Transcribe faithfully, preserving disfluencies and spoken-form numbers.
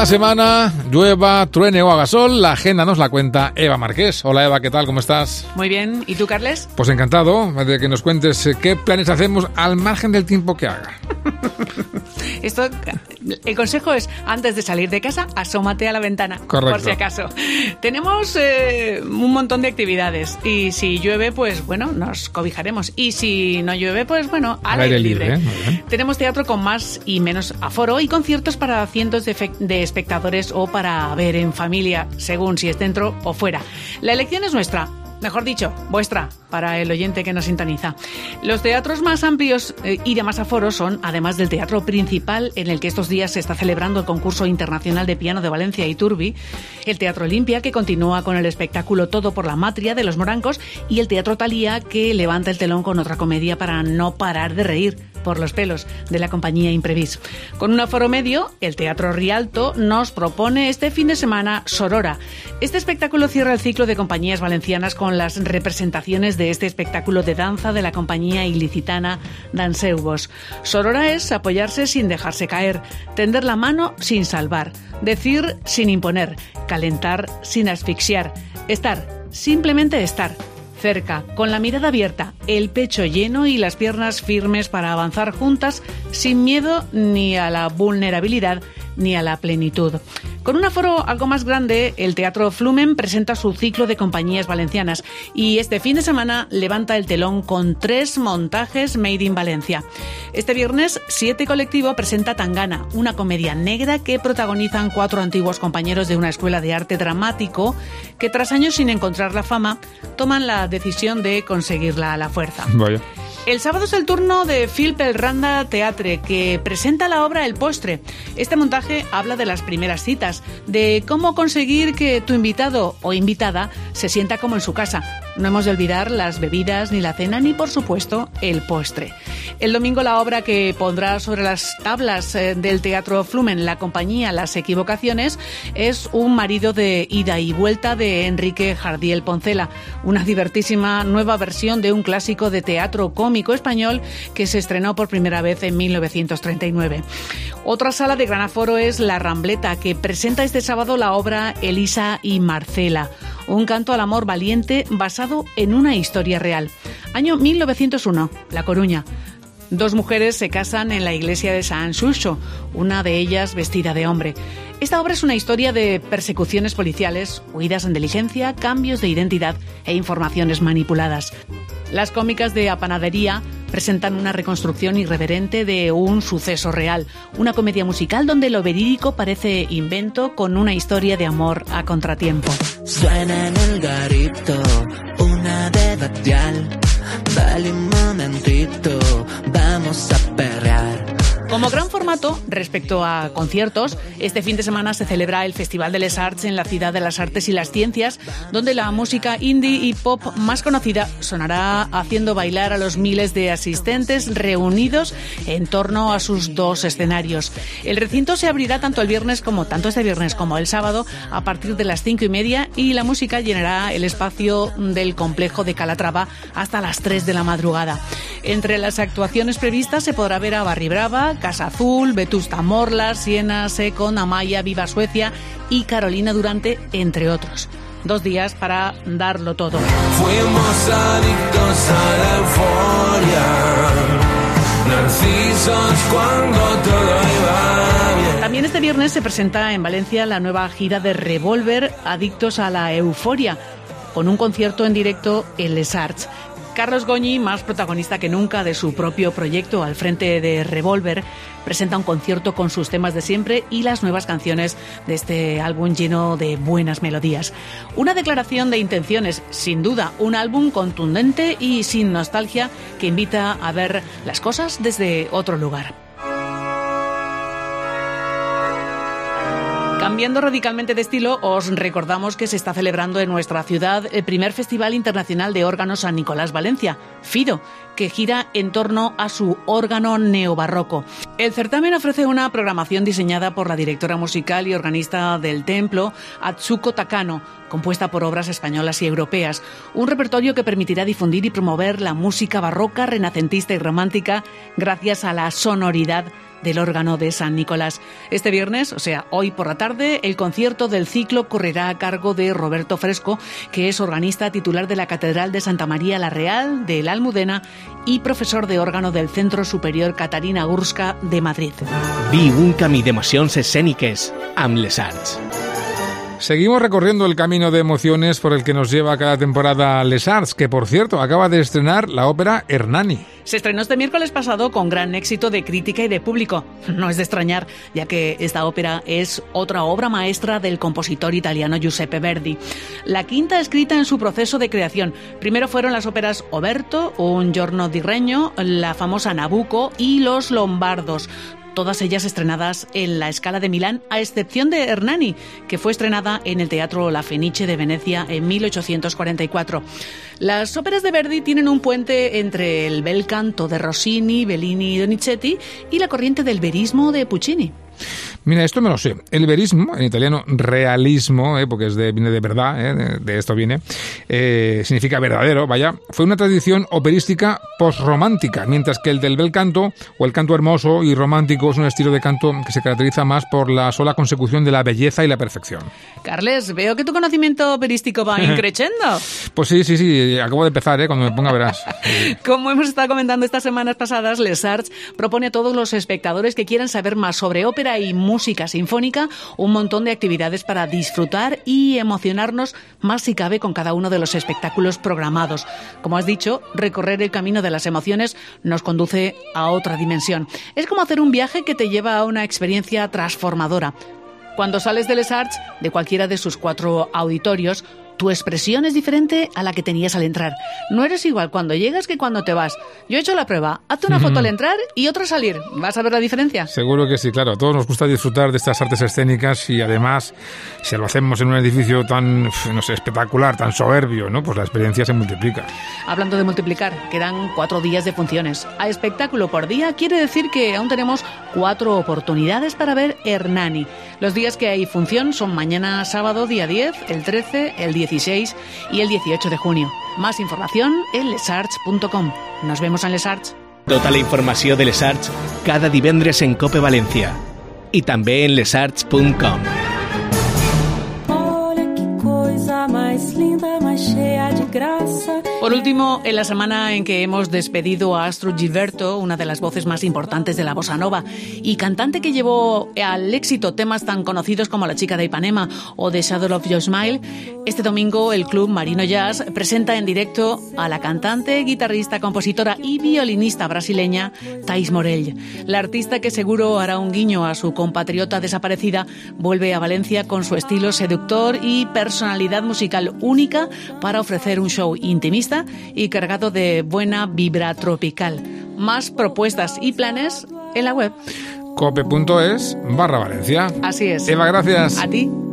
semana, llueva, truene o haga sol, la agenda nos la cuenta Eva Marqués. Hola Eva, ¿qué tal? ¿Cómo estás? Muy bien. ¿Y tú, Carles? Pues encantado de que nos cuentes qué planes hacemos al margen del tiempo que haga. Esto, el consejo es, antes de salir de casa, asómate a la ventana. Correcto. Por si acaso. Tenemos eh, un montón de actividades y si llueve, pues bueno, nos cobijaremos. Y si no llueve, pues bueno, al aire libre. libre. ¿eh? Tenemos teatro con más y menos aforo y conciertos para cientos de, fe- de espectadores o para ver en familia, según si es dentro o fuera. La elección es nuestra. Mejor dicho, vuestra, para el oyente que nos sintoniza. Los teatros más amplios eh, y de más aforo son, además del teatro principal, en el que estos días se está celebrando el concurso internacional de piano de Valencia Iturbi, el Teatro Olimpia, que continúa con el espectáculo Todo por la Matria de los Morancos, y el Teatro Thalía, que levanta el telón con otra comedia para no parar de reír por los pelos, de la compañía Imprevis. Con un aforo medio, el Teatro Rialto nos propone este fin de semana Sorora. Este espectáculo cierra el ciclo de compañías valencianas con las representaciones de este espectáculo de danza de la compañía ilicitana Danseubos. Sorora es apoyarse sin dejarse caer, tender la mano sin salvar, decir sin imponer, calentar sin asfixiar, estar, simplemente estar. Cerca, con la mirada abierta, el pecho lleno y las piernas firmes para avanzar juntas sin miedo ni a la vulnerabilidad ni a la plenitud. Con un aforo algo más grande, el Teatro Flumen presenta su ciclo de compañías valencianas y este fin de semana levanta el telón con tres montajes Made in Valencia. Este viernes, Siete Colectivo presenta Tangana, una comedia negra que protagonizan cuatro antiguos compañeros de una escuela de arte dramático que tras años sin encontrar la fama, toman la decisión de conseguirla a la fuerza. Vaya. El sábado es el turno de Phil Pelranda Teatre, que presenta la obra El Postre. Este montaje habla de las primeras citas, de cómo conseguir que tu invitado o invitada se sienta como en su casa. No hemos de olvidar las bebidas, ni la cena, ni por supuesto el postre. El domingo la obra que pondrá sobre las tablas eh, del Teatro Flumen la compañía Las Equivocaciones es Un marido de ida y vuelta de Enrique Jardiel Poncela, una divertísima nueva versión de un clásico de teatro cómico español que se estrenó por primera vez en mil novecientos treinta y nueve. Otra sala de gran aforo es La Rambleta, que presenta este sábado la obra Elisa y Marcela, un canto al amor valiente basado en una historia real. Año mil novecientos uno, La Coruña. Dos mujeres se casan en la iglesia de San Xuxo, una de ellas vestida de hombre. Esta obra es una historia de persecuciones policiales, huidas en diligencia, cambios de identidad e informaciones manipuladas. Las cómicas de A Panadería presentan una reconstrucción irreverente de un suceso real, una comedia musical donde lo verídico parece invento con una historia de amor a contratiempo. Suena en el garito una de batial, dale un momentito, vamos a perrear. Como gran formato, respecto a conciertos, este fin de semana se celebra el Festival de les Arts en la Ciudad de las Artes y las Ciencias, donde la música indie y pop más conocida sonará haciendo bailar a los miles de asistentes reunidos en torno a sus dos escenarios. El recinto se abrirá tanto el viernes como tanto este viernes como el sábado a partir de las cinco y media y la música llenará el espacio del complejo de Calatrava hasta las tres de la madrugada. Entre las actuaciones previstas se podrá ver a Barry Brava, Casa Azul, Vetusta Morla, Siena, Secon, Amaya, Viva Suecia y Carolina Durante, entre otros. Dos días para darlo todo. Fuimos adictos a la euforia, narcisos cuando todo iba bien. También este viernes se presenta en Valencia la nueva gira de Revolver, Adictos a la Euforia, con un concierto en directo en Les Arts. Carlos Goñi, más protagonista que nunca de su propio proyecto al frente de Revolver, presenta un concierto con sus temas de siempre y las nuevas canciones de este álbum lleno de buenas melodías. Una declaración de intenciones, sin duda, un álbum contundente y sin nostalgia que invita a ver las cosas desde otro lugar. Cambiando radicalmente de estilo, os recordamos que se está celebrando en nuestra ciudad el primer Festival Internacional de Órganos San Nicolás Valencia, FIDO, que gira en torno a su órgano neobarroco. El certamen ofrece una programación diseñada por la directora musical y organista del templo, Atsuko Takano, compuesta por obras españolas y europeas, un repertorio que permitirá difundir y promover la música barroca, renacentista y romántica gracias a la sonoridad del órgano de San Nicolás. Este viernes, o sea, hoy por la tarde, el concierto del ciclo correrá a cargo de Roberto Fresco, que es organista titular de la Catedral de Santa María la Real de la Almudena y profesor de órgano del Centro Superior Catarina Gurska de Madrid. Vi un camí d'emocions escèniques amb les arts. Seguimos recorriendo el camino de emociones por el que nos lleva cada temporada Les Arts, que por cierto acaba de estrenar la ópera Hernani. Se estrenó este miércoles pasado con gran éxito de crítica y de público. No es de extrañar, ya que esta ópera es otra obra maestra del compositor italiano Giuseppe Verdi. La quinta escrita en su proceso de creación. Primero fueron las óperas Oberto, Un giorno di regno, la famosa Nabucco y Los Lombardos. Todas ellas estrenadas en la Scala de Milán, a excepción de Hernani, que fue estrenada en el Teatro La Fenice de Venecia en mil ochocientos cuarenta y cuatro. Las óperas de Verdi tienen un puente entre el bel canto de Rossini, Bellini y Donizetti y la corriente del verismo de Puccini. Mira, esto me lo sé. El verismo, en italiano realismo, eh, porque es de, viene de verdad, eh, de, de esto viene, eh, significa verdadero, vaya, fue una tradición operística posromántica, mientras que el del bel canto, o el canto hermoso y romántico, es un estilo de canto que se caracteriza más por la sola consecución de la belleza y la perfección. Carles, veo que tu conocimiento operístico va increciendo. Pues sí, sí, sí, acabo de empezar, eh, cuando me ponga verás. Como hemos estado comentando estas semanas pasadas, Les Arts propone a todos los espectadores que quieran saber más sobre ópera y música sinfónica un montón de actividades para disfrutar y emocionarnos más si cabe con cada uno de los espectáculos programados. Como has dicho, recorrer el camino de las emociones nos conduce a otra dimensión. Es como hacer un viaje que te lleva a una experiencia transformadora. Cuando sales de Les Arts, de cualquiera de sus cuatro auditorios, tu expresión es diferente a la que tenías al entrar. No eres igual cuando llegas que cuando te vas. Yo he hecho la prueba. Hazte una foto al entrar y otra al salir. ¿Vas a ver la diferencia? Seguro que sí, claro. A todos nos gusta disfrutar de estas artes escénicas y además, si lo hacemos en un edificio tan, no sé, espectacular, tan soberbio, ¿no? Pues la experiencia se multiplica. Hablando de multiplicar, quedan cuatro días de funciones. A espectáculo por día quiere decir que aún tenemos cuatro oportunidades para ver Hernani. Los días que hay función son mañana sábado, día diez, el trece, el dieciséis y el dieciocho de junio. Más información en lesarts punto com. Nos vemos en Les Arts. Tota la informació de Les Arts cada divendres en COPE València i també en lesarts punt com. Por último, en la semana en que hemos despedido a Astrud Gilberto, una de las voces más importantes de la bossa nova y cantante que llevó al éxito temas tan conocidos como La chica de Ipanema o The Shadow of Your Smile, este domingo el Club Marino Jazz presenta en directo a la cantante, guitarrista, compositora y violinista brasileña Thais Morell. La artista, que seguro hará un guiño a su compatriota desaparecida, vuelve a Valencia con su estilo seductor y personalidad musical única para ofrecer un show intimista y cargado de buena vibra tropical. Más propuestas y planes en la web cope punto es barra Valencia. Así es. Eva, gracias. A ti.